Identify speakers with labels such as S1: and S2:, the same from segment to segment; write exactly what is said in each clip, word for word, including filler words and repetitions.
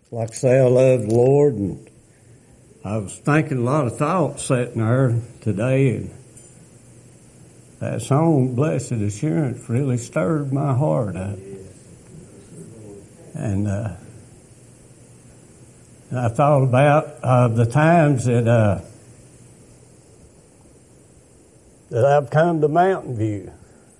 S1: Like I say, I love the Lord, and I was thinking a lot of thoughts sitting there today, and that song, Blessed Assurance, really stirred my heart up. And, uh, and I thought about uh, the times that uh, that I've come to Mountain View,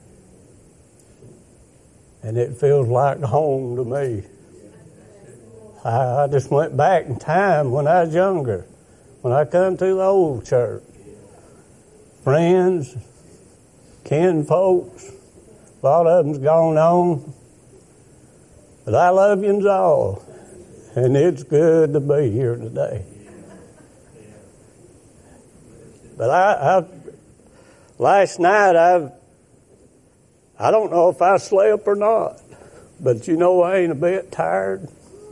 S1: and it feels like home to me. I, I just went back in time when I was younger, when I come to the old church. Friends, kin folks, a lot of them's gone on, but I love yous all, and it's good to be here today. But I, I last night I I don't know if I slept or not, but you know I ain't a bit tired.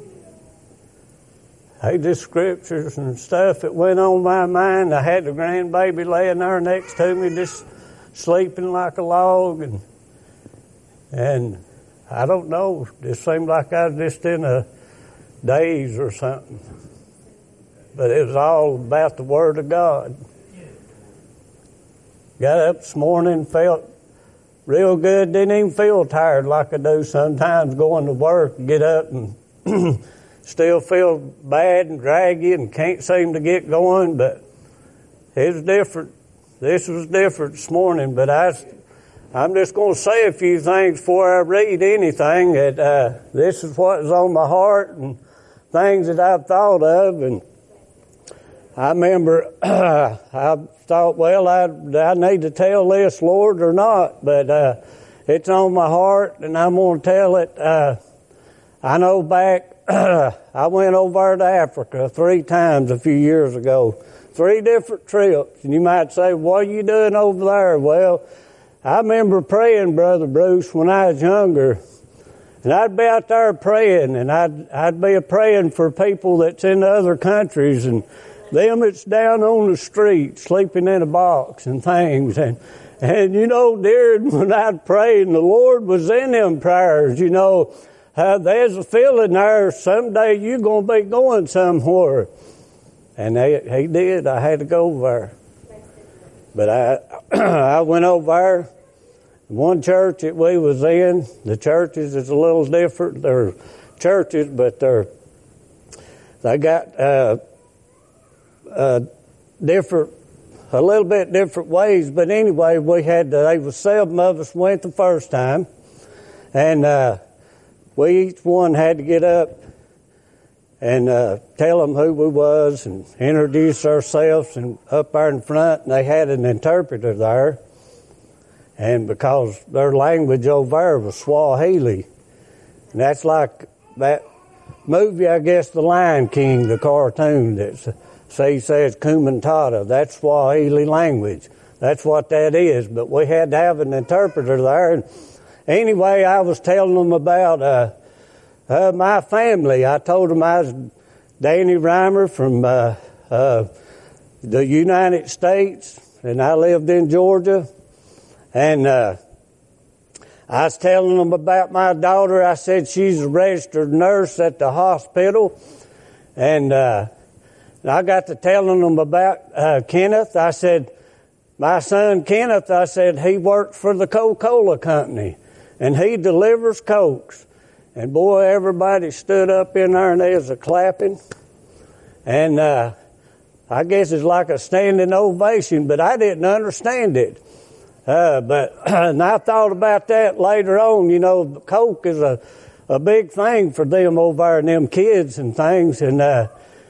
S1: Hey, just scriptures and stuff that went on my mind. I had the grandbaby laying there next to me, just sleeping like a log, and and I don't know. It seemed like I was just in a daze or something. But it was all about the Word of God. Got up this morning, felt real good. Didn't even feel tired like I do sometimes going to work. Get up and still feel bad and draggy and can't seem to get going. But it was different. This was different this morning. But I, I'm just going to say a few things before I read anything. That uh, this is what is on my heart and things that I've thought of. And I remember I thought, well, I, I need to tell this, Lord, or not. But uh, it's on my heart, and I'm going to tell it. Uh, I know back, I went over to Africa three times a few years ago. Three different trips. And you might say, what are you doing over there? Well, I remember praying, Brother Bruce, when I was younger. And I'd be out there praying, and I'd, I'd be praying for people that's in other countries, and them that's down on the street, sleeping in a box and things. And, and you know, dear, when I'd pray, and the Lord was in them prayers, you know, uh, there's a feeling there, someday you're going to be going somewhere. And they, he did. I had to go over there. But I, I went over there. One church that we was in, the churches is a little different. They're churches, but they're, they got, uh, uh, different, a little bit different ways. But anyway, we had, uh, there was seven of us went the first time. And, uh, we each one had to get up and, uh, tell them who we was and introduce ourselves, and up there in front, and they had an interpreter there. And because their language over there was Swahili, and that's like that movie, I guess, The Lion King, the cartoon that's, say, says Kumantata. That's Swahili language. That's what that is. But we had to have an interpreter there. And anyway, I was telling them about uh, uh, my family. I told them I was Danny Reimer from uh, uh, the United States, and I lived in Georgia. And uh, I was telling them about my daughter. I said she's a registered nurse at the hospital. And uh, I got to telling them about uh, Kenneth. I said, my son Kenneth, I said, he works for the Coca-Cola company, and he delivers Cokes. And boy, everybody stood up in there and they was a clapping. And uh, I guess it's like a standing ovation, but I didn't understand it. Uh, but and I thought about that later on. You know, Coke is a, a big thing for them over there and them kids and things. And uh,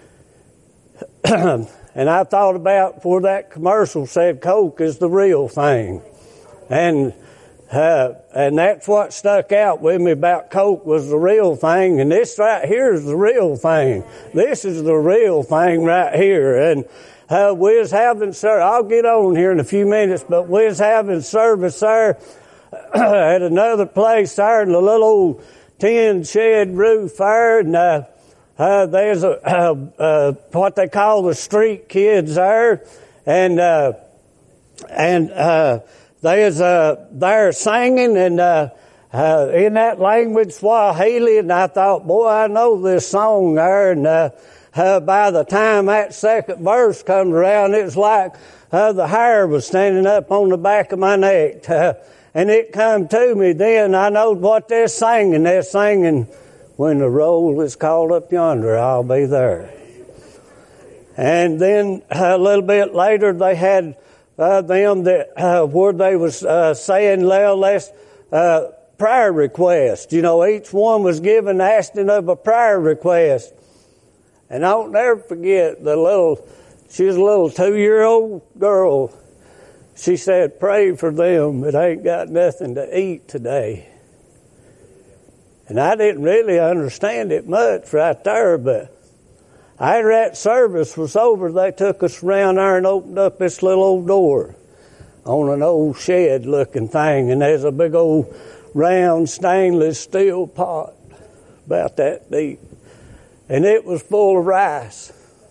S1: and I thought about before that commercial said Coke is the real thing. And uh, and that's what stuck out with me about Coke was the real thing. And this right here is the real thing. This is the real thing right here. And Uh, we was having, sir, I'll get on here in a few minutes, but we was having service there at another place there in the little old tin shed roof there, and uh, uh, there's a, uh, uh, what they call the street kids there, and uh, and uh, there's uh, they're singing, and uh, uh, in that language, Swahili, and I thought, boy, I know this song there. And uh, uh, by the time that second verse comes around, it was like uh, the hair was standing up on the back of my neck. Uh, and it come to me then, I know what they're singing. They're singing, when the roll is called up yonder, I'll be there. And then a little bit later, they had uh, them that uh, where they was uh, saying, well, let's uh, prayer request. You know, each one was given asking of a prayer request. And I'll never forget the little, she was a little two-year-old girl. She said, pray for them that ain't got nothing to eat today. And I didn't really understand it much right there, but after that service was over, they took us around there and opened up this little old door on an old shed-looking thing, and there's a big old round stainless steel pot about that deep, and it was full of rice.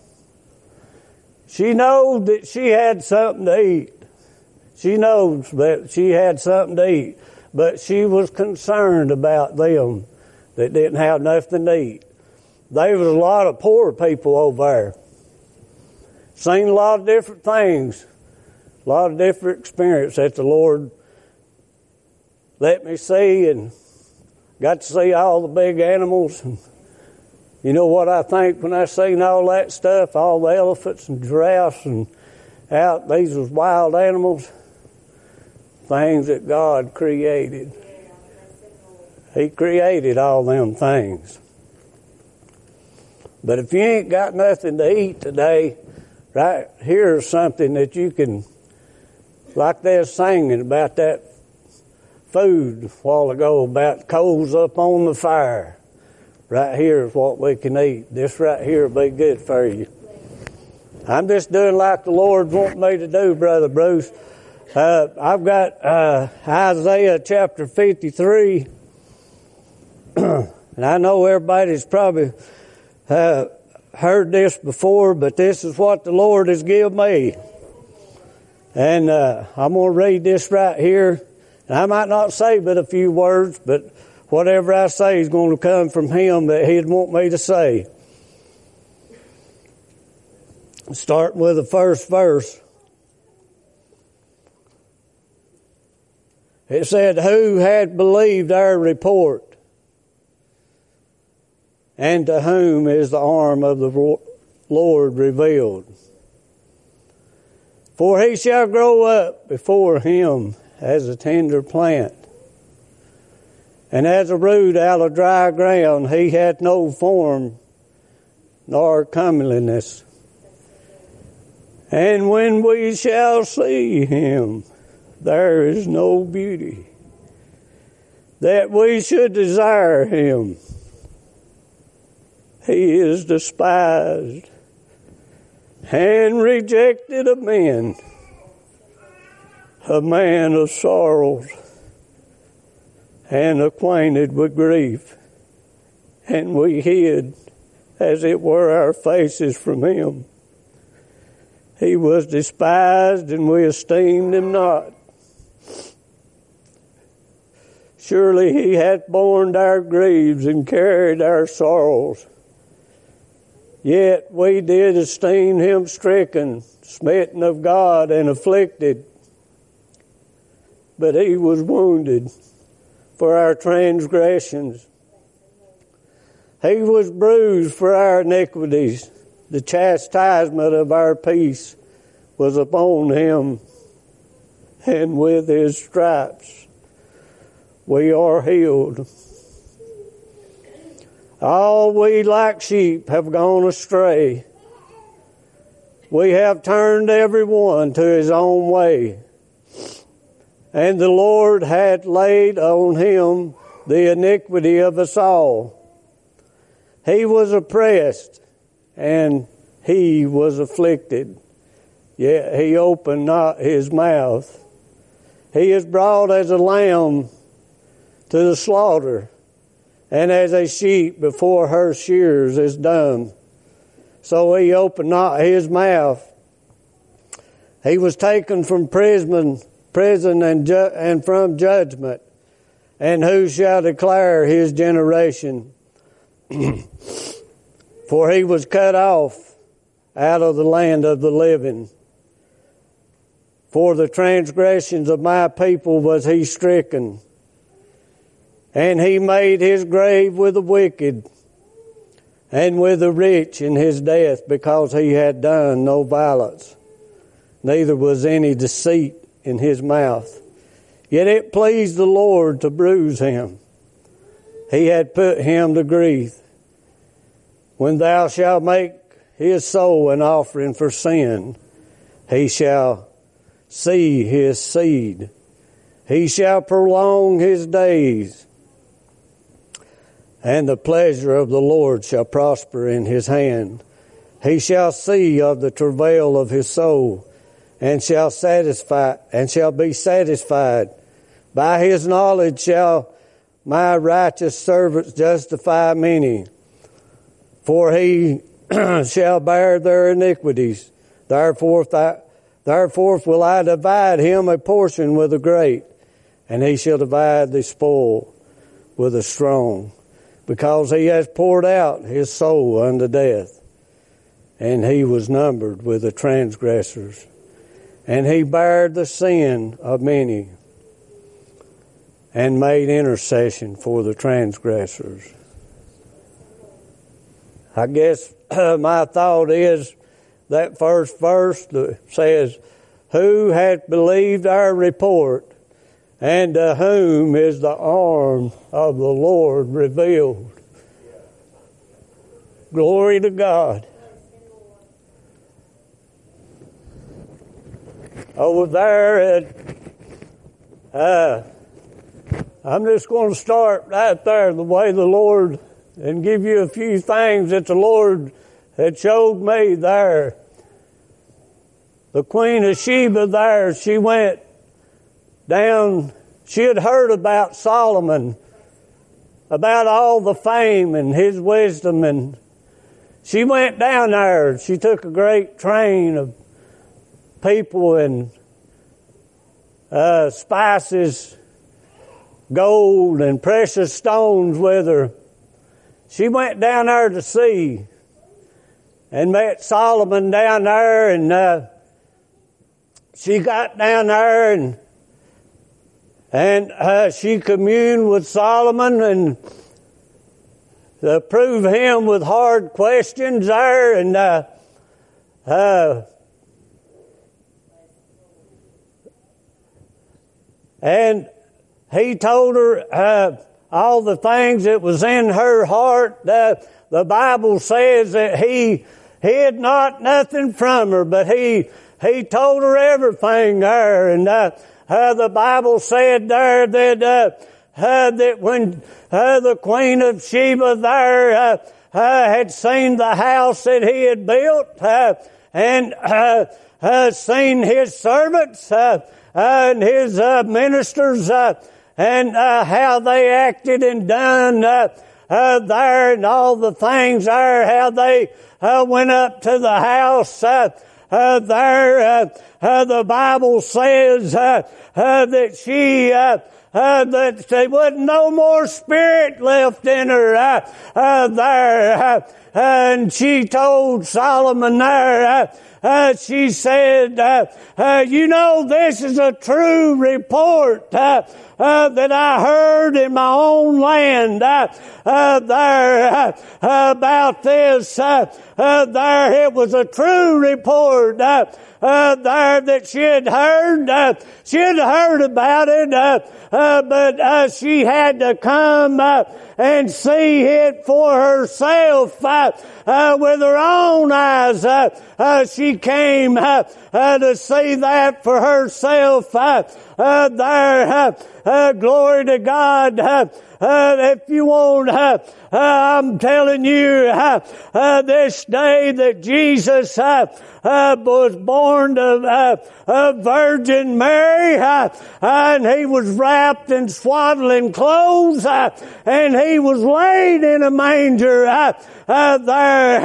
S1: She knows that she had something to eat. She knows that she had something to eat, but she was concerned about them that didn't have nothing to eat. There was a lot of poor people over there. Seen a lot of different things, a lot of different experience that the Lord let me see, and got to see all the big animals. And you know what I think when I seen all that stuff, all the elephants and giraffes and out, these was wild animals, things that God created. He created all them things. But if you ain't got nothing to eat today, right here's something that you can, like they're singing about that food a while ago, about coals up on the fire. Right here is what we can eat. This right here will be good for you. I'm just doing like the Lord wants me to do, Brother Bruce. Uh, I've got uh, Isaiah chapter fifty-three. And I know everybody's probably uh, heard this before, but this is what the Lord has given me. And uh, I'm going to read this right here. And I might not say but a few words, but whatever I say is going to come from Him that He'd want me to say. Starting with the first verse. It said, who had believed our report? And to whom is the arm of the Lord revealed? For he shall grow up before him as a tender plant, and as a root out of dry ground. He hath no form nor comeliness. And when we shall see him, there is no beauty that we should desire him. He is despised and rejected of men, a man of sorrows and acquainted with grief. And we hid, as it were, our faces from him. He was despised, and we esteemed him not. Surely he hath borne our griefs and carried our sorrows. Yet we did esteem him stricken, smitten of God, and afflicted. But he was wounded for our transgressions. He was bruised for our iniquities. The chastisement of our peace was upon him, and with his stripes we are healed. All we like sheep have gone astray. We have turned every one to his own way. And the Lord hath laid on him the iniquity of us all. He was oppressed, and he was afflicted, yet he opened not his mouth. He is brought as a lamb to the slaughter, and as a sheep before her shears is dumb, so he opened not his mouth. He was taken from prison, prison and ju- and from judgment. And who shall declare his generation? For he was cut off out of the land of the living. For the transgressions of my people was he stricken. And he made his grave with the wicked and with the rich in his death, because he had done no violence, neither was any deceit in his mouth. Yet it pleased the Lord to bruise him. He had put him to grief. When thou shalt make his soul an offering for sin, he shall see his seed. He shall prolong his days, and the pleasure of the Lord shall prosper in his hand. He shall see of the travail of his soul, and shall satisfy, and shall be satisfied. By his knowledge shall my righteous servants justify many, for he shall bear their iniquities. Therefore, th- therefore will I divide him a portion with the great, and he shall divide the spoil with the strong, because he has poured out his soul unto death, and he was numbered with the transgressors. And he bare the sin of many, and made intercession for the transgressors. I guess uh, my thought is that first verse that says, who hath believed our report, and to whom is the arm of the Lord revealed? Glory to God. Over there at, uh, I'm just going to start right there the way the Lord, and give you a few things that the Lord had showed me there. The Queen of Sheba there, she went down, she had heard about Solomon, about all the fame and his wisdom, and she went down there. She took a great train of people and uh, spices, gold and precious stones with her. She went down there to see and met Solomon down there, and uh, she got down there and and uh, she communed with Solomon and uh, proved him with hard questions there, and uh, uh, and he told her uh, all the things that was in her heart. Uh, the Bible says that he hid not nothing from her, but he he told her everything there. And uh, uh, the Bible said there that uh, uh, that when uh, the Queen of Sheba there uh, uh, had seen the house that he had built, uh, and uh, uh, seen his servants uh, and his uh, ministers, uh, and uh, how they acted and done uh, uh, there, and all the things there, how they uh, went up to the house uh, uh, there. Uh, uh, the Bible says uh, uh, that she, uh, uh, that there wasn't no more spirit left in her uh, uh, there. Uh, and she told Solomon there, uh, Uh, she said, uh, uh, you know, this is a true report uh, uh, that I heard in my own land uh, uh, there uh, about this. Uh, uh, there it was a true report uh, uh, there that she had heard. Uh, she had heard about it, uh, uh, but uh, she had to come uh, and see it for herself uh, uh, with her own eyes. Uh, uh, she came uh, uh, to see that for herself uh, uh, there. Uh, uh, glory to God. Uh, uh, if you want, uh, uh, I'm telling you, uh, uh, this day that Jesus uh, uh, was born to uh, uh, Virgin Mary, uh, and he was wrapped in swaddling clothes, uh, and he was laid in a manger uh, uh, there. Uh,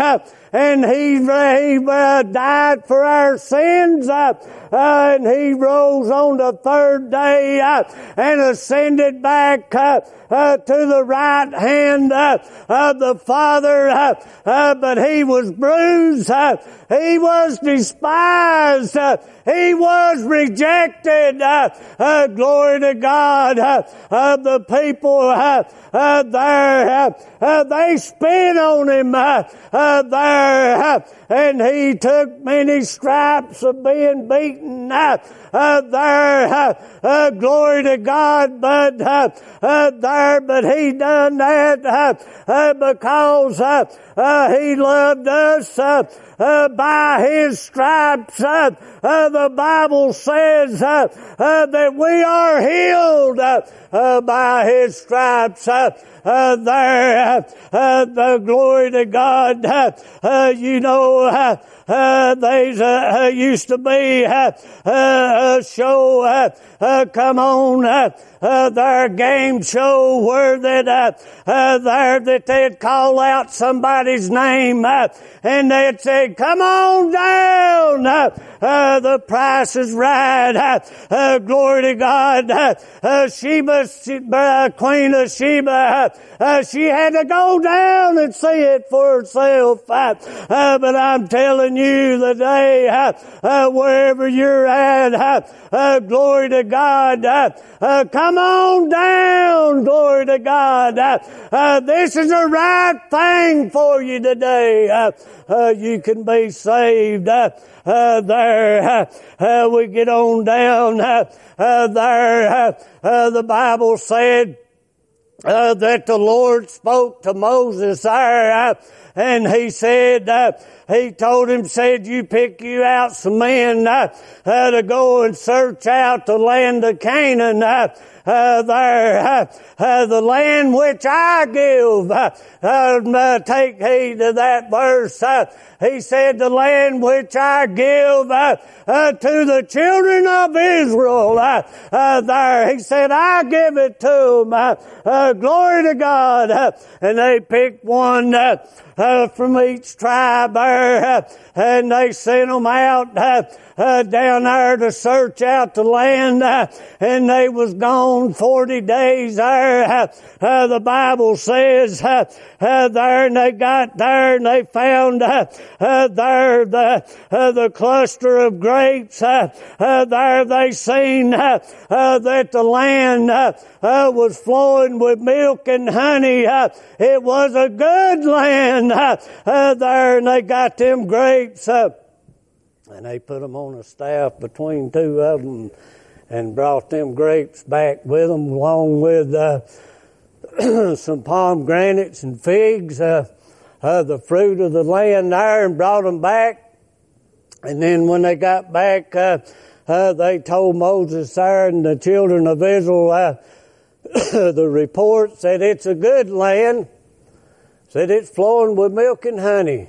S1: and He, he uh, died for our sins, uh, uh, and He rose on the third day uh, and ascended back uh, uh, to the right hand uh, of the Father, uh, uh, but He was bruised, uh, He was despised, uh, He was rejected. Uh, uh, glory to God. Uh, uh, the people uh, uh, there, uh, uh, they spit on Him uh, uh, there, uh, and He took many stripes of being beaten uh, uh, there. Uh, uh, glory to God. But uh, uh, there, but He done that uh, uh, because uh, uh, He loved us. Uh, Uh, by His stripes, uh, uh, the Bible says uh, uh, that we are healed uh, uh, by His stripes. Uh, uh, there, uh, uh, the glory to God. Uh, uh, you know, uh, uh, there's uh, uh, used to be uh, uh, a show. Uh, uh, come on, uh, uh, their game show where that uh, uh, there that they'd call out somebody's name uh, and they'd say, "Come on down, uh, uh, the price is right." Uh, uh, glory to God. Uh, uh, Sheba, uh, Queen of Sheba, uh, uh, she had to go down and see it for herself. Uh, uh, but I'm telling you today, uh, uh, wherever you're at, uh, uh, glory to God, uh, uh, come on down, glory to God. Uh, uh, this is the right thing for you today. Uh, uh, you can be saved. Uh, uh, there, uh, uh, we get on down, uh, uh, there, uh, uh, the Bible said, Uh, that the Lord spoke to Moses there, uh, and He said, uh, He told him, said, "You pick you out some men uh, uh, to go and search out the land of Canaan, uh, uh, there, uh, uh, the land which I give." Uh, uh, take heed to that verse. Uh, He said, "The land which I give uh, uh, to the children of Israel." Uh, uh, there, He said, "I give it to them." Uh, uh, glory to God. Uh, and they picked one uh, uh, from each tribe there, uh, and they sent them out uh, uh, down there to search out the land, uh, and they was gone forty days there. Uh, uh, the Bible says uh, uh, there, and they got there and they found uh, uh, there the uh, the cluster of grapes. Uh, uh, there they seen uh, uh, that the land uh, uh, was flowing with milk and honey. Uh, it was a good land uh, uh, there, and they got them grapes. Uh, And they put them on a staff between two of them and brought them grapes back with them along with uh, some pomegranates and figs, uh, uh, the fruit of the land there, and brought them back. And then when they got back, uh, uh, they told Moses there and the children of Israel, uh, the report said it's a good land, said it's flowing with milk and honey.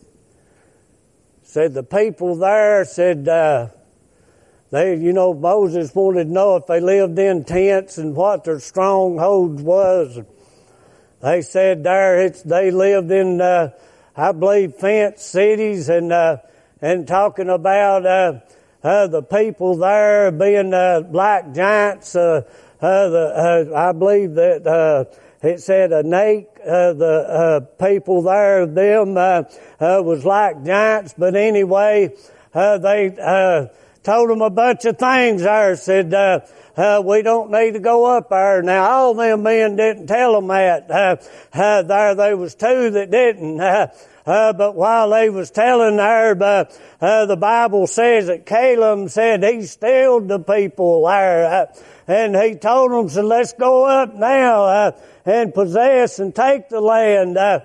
S1: Said the people there said, uh, they, you know, Moses wanted to know if they lived in tents and what their strongholds was. They said there it's, they lived in, uh, I believe, fenced cities, and, uh, and talking about, uh, uh, the people there being, uh, black giants, uh, uh, the, uh, I believe that, uh, it said Anak, uh, the uh, people there, them uh, uh, was like giants. But anyway, uh, they uh, told them a bunch of things there. Said, uh, uh, we don't need to go up there. Now, all them men didn't tell them that. Uh, uh, there, there was two that didn't. Uh, uh, but while they was telling there, uh, uh, the Bible says that Caleb said he stilled the people there. Uh, and he told them, so let's go up now uh, and possess and take the land. Uh,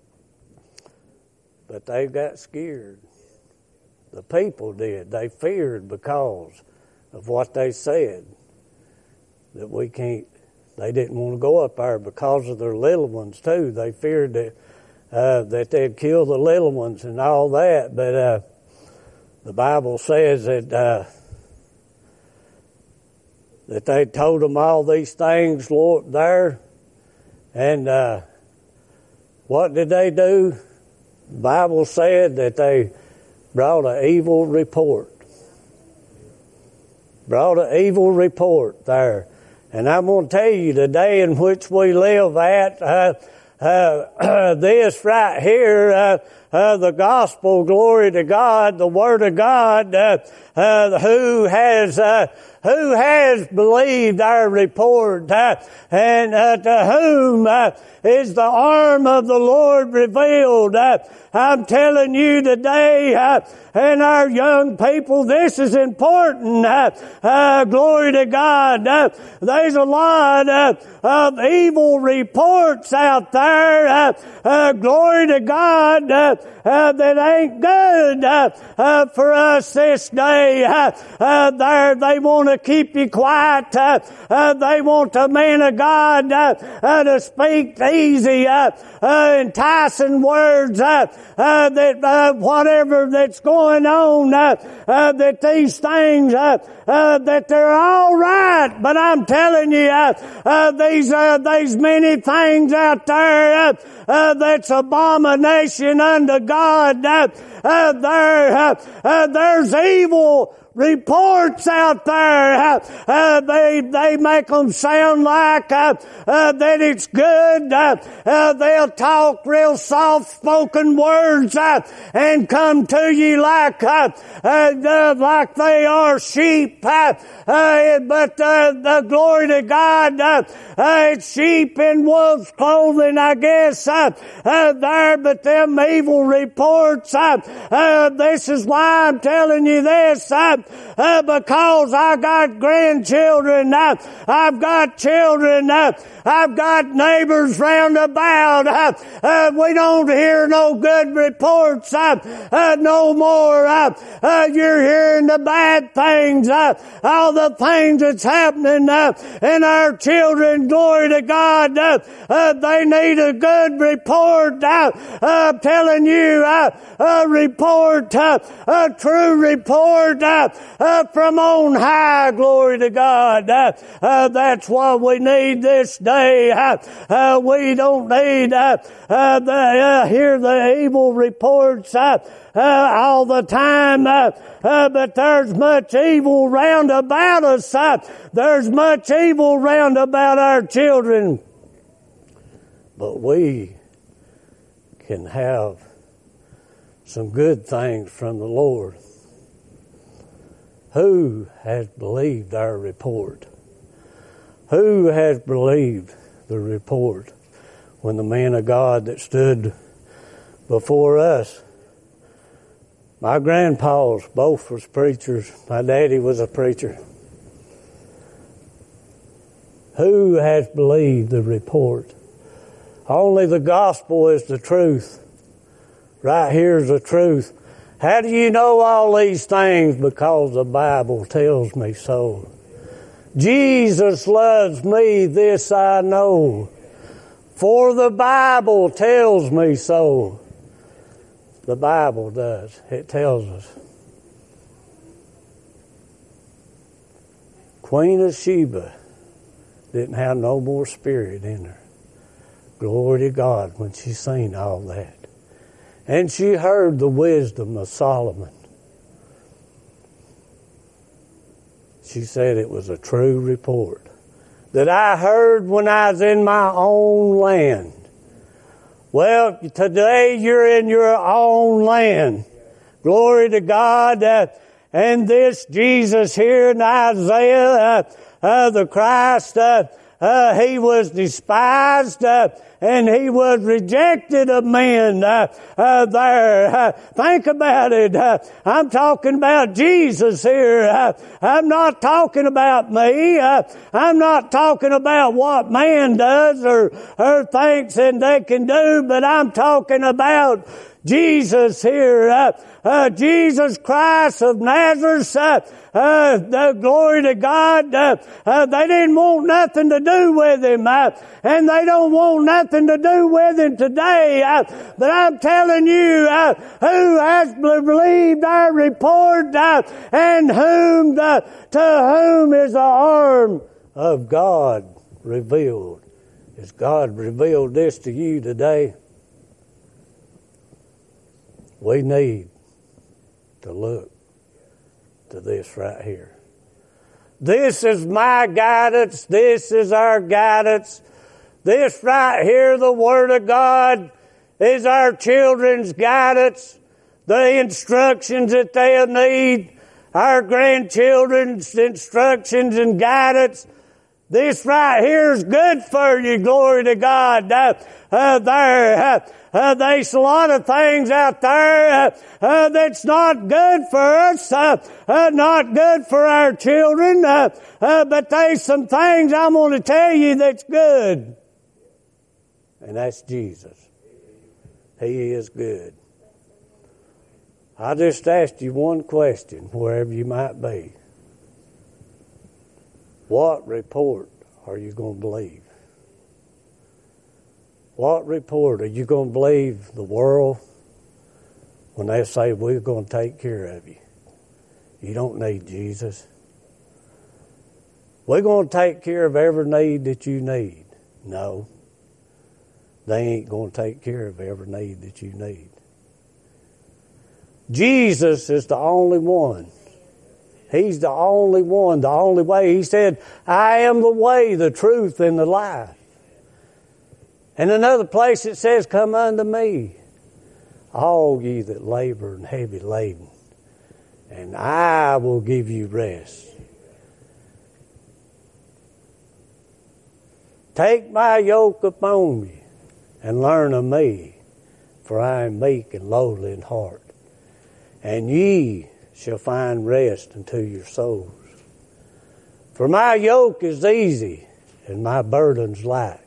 S1: but they got scared. The people did. They feared because of what they said. That we can't, they didn't want to go up there because of their little ones too. They feared that, uh, that they'd kill the little ones and all that. But uh, the Bible says that uh, that they told them all these things, Lord, there. And uh, what did they do? The Bible said that they brought an evil report. Brought an evil report there. And I'm going to tell you, the day in which we live at, uh, uh, this right here, uh, uh, the gospel, glory to God, the Word of God, uh, uh, who has, uh, who has believed our report, uh, and uh, to whom uh, is the arm of the Lord revealed. Uh, I'm telling you today, uh, and our young people, this is important. Uh, uh, glory to God. Uh, there's a lot uh, of evil reports out there. Uh, uh, glory to God. Uh, uh, that ain't good uh, uh, for us this day. Uh, uh, there, they want to keep you quiet. Uh, uh, they want the man of God uh, uh, to speak easy, uh, uh, enticing words. Uh, uh, that uh, whatever that's going on, uh, uh, that these things uh, uh, that they're all right. But I'm telling you, uh, uh, these uh, these many things out there uh, uh, that's abomination unto God. Uh, uh, there, uh, uh, there's evil reports out there. Uh, uh, they they make them sound like uh, uh, that it's good. Uh, uh, they'll talk real soft-spoken words uh, and come to you like uh, uh, like they are sheep. Uh, uh, but uh, the glory to God, uh, uh, it's sheep in wolf's clothing, I guess. Uh, uh, there, but them evil reports. Uh, uh, this is why I'm telling you this. Uh, Uh, because I got grandchildren, uh, I've got children, uh, I've got neighbors round about. Uh, uh, we don't hear no good reports uh, uh, no more. Uh, uh, you're hearing the bad things, uh, all the things that's happening, uh, and our children, glory to God, uh, uh, they need a good report. Uh, uh, I'm telling you, uh, a report, uh, a true report. Uh, Uh, from on high, glory to God. Uh, uh, that's what we need this day. Uh, uh, we don't need uh, uh, the, uh, hear the evil reports uh, uh, all the time. Uh, uh, but there's much evil round about us. Uh, there's much evil round about our children. But we can have some good things from the Lord. Who has believed our report? Who has believed the report when the man of God that stood before us? My grandpas both was preachers. My daddy was a preacher. Who has believed the report? Only the gospel is the truth. Right here is the truth. How do you know all these things? Because the Bible tells me so. Jesus loves me, this I know. For the Bible tells me so. The Bible does. It tells us. Queen of Sheba didn't have no more spirit in her. Glory to God when she seen all that. And she heard the wisdom of Solomon. She said it was a true report that I heard when I was in my own land. Well, today you're in your own land. Glory to God. Uh, and this Jesus here in Isaiah, uh, uh, the Christ, uh, uh, he was despised, uh, and he was rejected of men uh, uh, there. Uh, think about it. Uh, I'm talking about Jesus here. Uh, I'm not talking about me. Uh, I'm not talking about what man does or, or thinks and they can do, but I'm talking about Jesus here. Uh, uh, Jesus Christ of Nazareth. Uh, Uh, the glory to God. Uh, uh, they didn't want nothing to do with him, uh, and they don't want nothing to do with him today. Uh, but I'm telling you, uh, who has believed our report, uh, and whom the, to whom is the arm of God revealed? Has God revealed this to you today? We need to look to this right here. This is my guidance. This is our guidance. This right here, the Word of God, is our children's guidance. The instructions that they'll need, our grandchildren's instructions and guidance. This right here is good for you, glory to God. Uh, uh, there, uh, uh, there's a lot of things out there uh, uh, that's not good for us, uh, uh, not good for our children, uh, uh, but there's some things I'm going to tell you that's good. And that's Jesus. He is good. I just asked you one question, wherever you might be. What report are you going to believe? What report are you going to believe the world when they say we're going to take care of you? You don't need Jesus. We're going to take care of every need that you need. No. They ain't going to take care of every need that you need. Jesus is the only one. He's the only one, the only way. He said, I am the way, the truth, and the life. And another place it says, come unto me, all ye that labor and heavy laden, and I will give you rest. Take my yoke upon you and learn of me, for I am meek and lowly in heart, and ye shall find rest unto your souls. For my yoke is easy and my burden's light.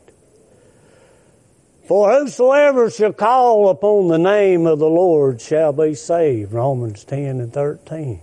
S1: For whosoever shall call upon the name of the Lord shall be saved. Romans ten and thirteen.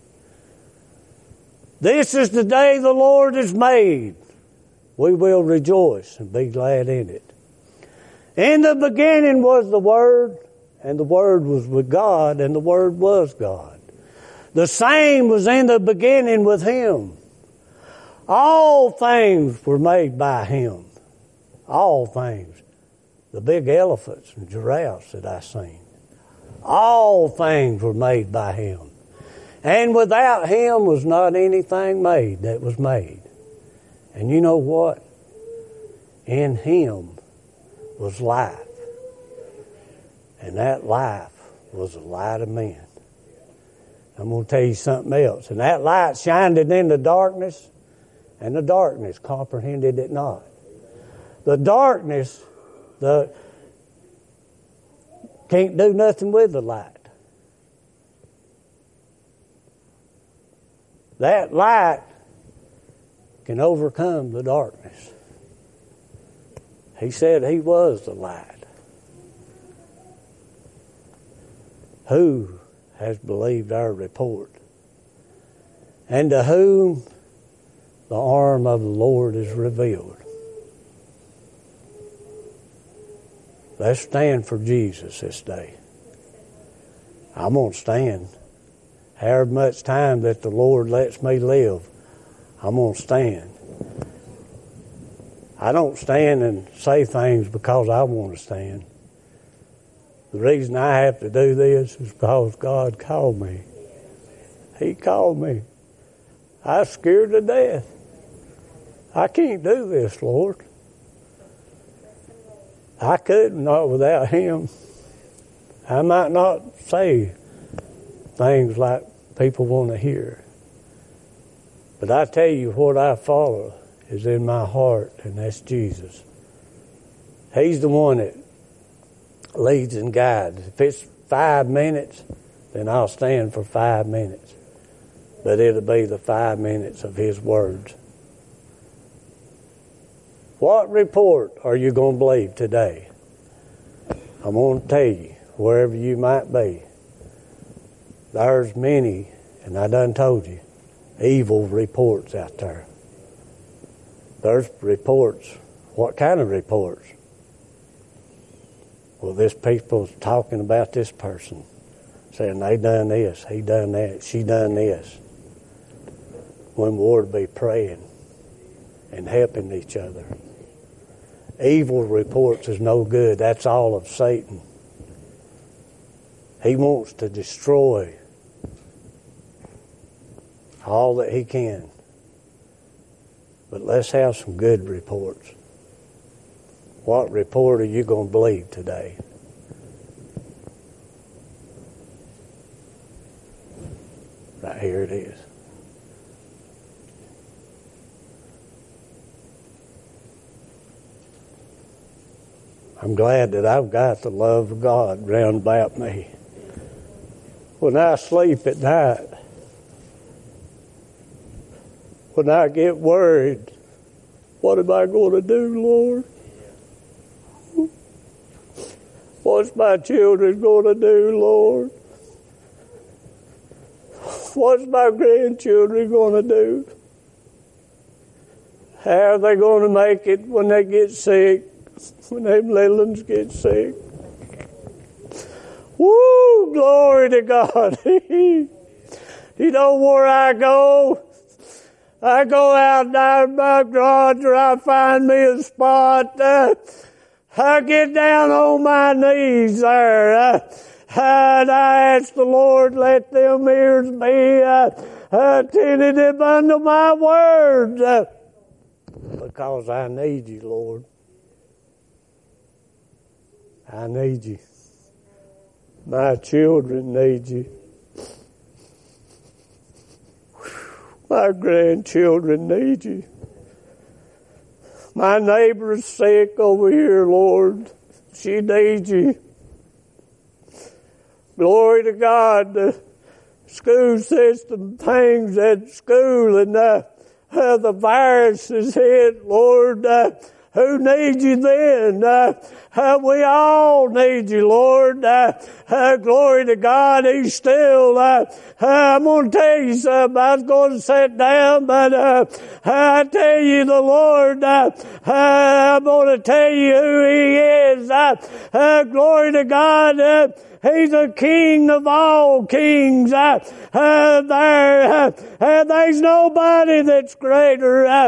S1: This is the day the Lord has made. We will rejoice and be glad in it. In the beginning was the Word, and the Word was with God, and the Word was God. The same was in the beginning with Him. All things were made by Him. All things. The big elephants and giraffes that I seen. All things were made by Him. And without Him was not anything made that was made. And you know what? In Him was life. And that life was the light of men. I'm going to tell you something else. And that light shined in the darkness, and the darkness comprehended it not. The darkness the can't do nothing with the light. That light can overcome the darkness. He said He was the light. Who has believed our report? And to whom the arm of the Lord is revealed. Let's stand for Jesus this day. I'm going to stand. However much time that the Lord lets me live, I'm going to stand. I don't stand and say things because I want to stand. The reason I have to do this is because God called me. He called me. I was scared to death. I can't do this, Lord. I couldn't, not without Him. I might not say things like people want to hear. But I tell you, what I follow is in my heart, and that's Jesus. He's the one that leads and guides. If it's five minutes, then I'll stand for five minutes. But it'll be the five minutes of His words. What report are you going to believe today? I'm going to tell you, wherever you might be, there's many, and I done told you, evil reports out there. There's reports. What kind of reports? Well, this people's talking about this person, saying they done this, he done that, she done this. When we ought to be praying and helping each other. Evil reports is no good. That's all of Satan. He wants to destroy all that he can. But let's have some good reports. What report are you going to believe today? Right here it is. I'm glad that I've got the love of God round about me. When I sleep at night, when I get worried, what am I going to do, Lord? What's my children going to do, Lord? What's my grandchildren going to do? How are they going to make it when they get sick? When them little ones get sick? Woo! Glory to God. You know where I go? I go out there in my garage where I find me a spot. Uh, I get down on my knees there. Uh, and I ask the Lord, let them ears be uh, attentive unto my words. Uh, because I need you, Lord. I need you. My children need you. My grandchildren need you. My neighbor's sick over here, Lord. She needs you. Glory to God. The school system, things at school, and uh, uh, the virus is hit, Lord. Uh, who needs you then? Uh, uh, we all need you, Lord. Uh, uh, glory to God. He's still, uh, uh, I'm going to tell you something. I was going to sit down, but uh, I tell you the Lord, uh, uh, I'm going to tell you who He is. Uh, uh, glory to God. Uh, He's a king of all kings. Uh, uh, there, uh, uh, there's nobody that's greater uh,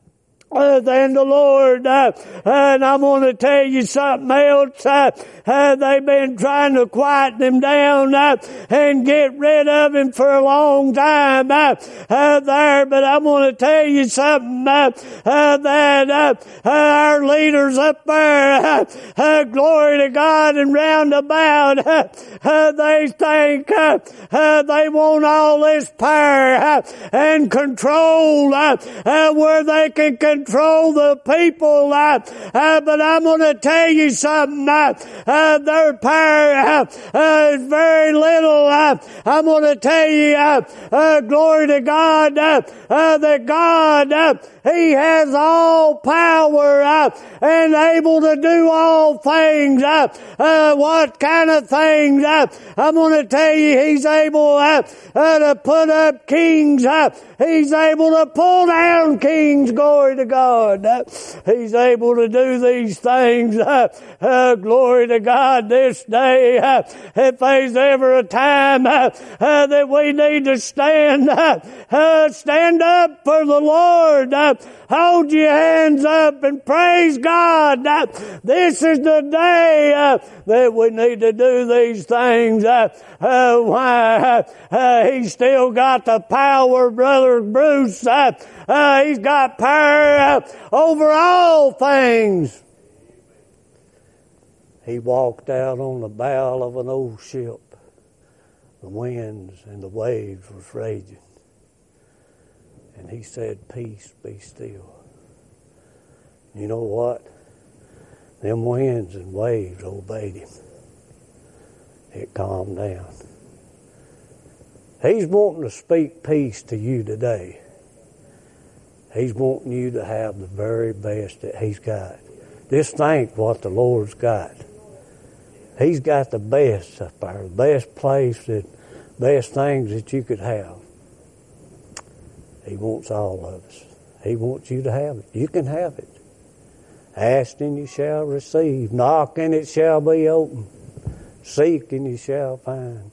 S1: Uh, than the Lord. Uh, and I'm going to tell you something else. Uh, uh, they've been trying to quiet him down uh, and get rid of him for a long time uh, uh, there. But I'm going to tell you something uh, uh, that uh, uh, our leaders up there, uh, uh, glory to God, and round about, uh, uh, they think uh, uh, they want all this power uh, and control uh, uh, where they can control control the people, uh, uh, but I'm going to tell you something. Uh, uh, their power uh, uh, is very little. Uh, I'm going to tell you, uh, uh, glory to God, uh, uh, that God, uh, He has all power uh, and able to do all things. Uh, uh, what kind of things? Uh, I'm going to tell you, He's able uh, uh, to put up kings. Uh, he's able to pull down kings. Glory to God. Uh, he's able to do these things. Uh, uh, glory to God this day. Uh, if there's ever a time uh, uh, that we need to stand, uh, uh, stand up for the Lord. Uh, hold your hands up and praise God. Uh, this is the day uh, that we need to do these things. Uh, uh, why? Uh, uh, he's still got the power, Brother Bruce. Uh, uh, he's got power uh, over all things. He walked out on the bow of an old ship. The winds and the waves was raging. And He said, peace, be still. You know what? Them winds and waves obeyed Him. It calmed down. He's wanting to speak peace to you today. He's wanting you to have the very best that He's got. Just think what the Lord's got. He's got the best up there, the best place, the best things that you could have. He wants all of us. He wants you to have it. You can have it. Ask and you shall receive. Knock and it shall be open. Seek and you shall find.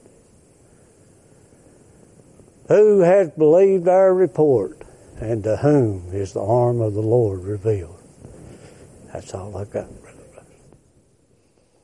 S1: Who has believed our report, and to whom is the arm of the Lord revealed? That's all I got.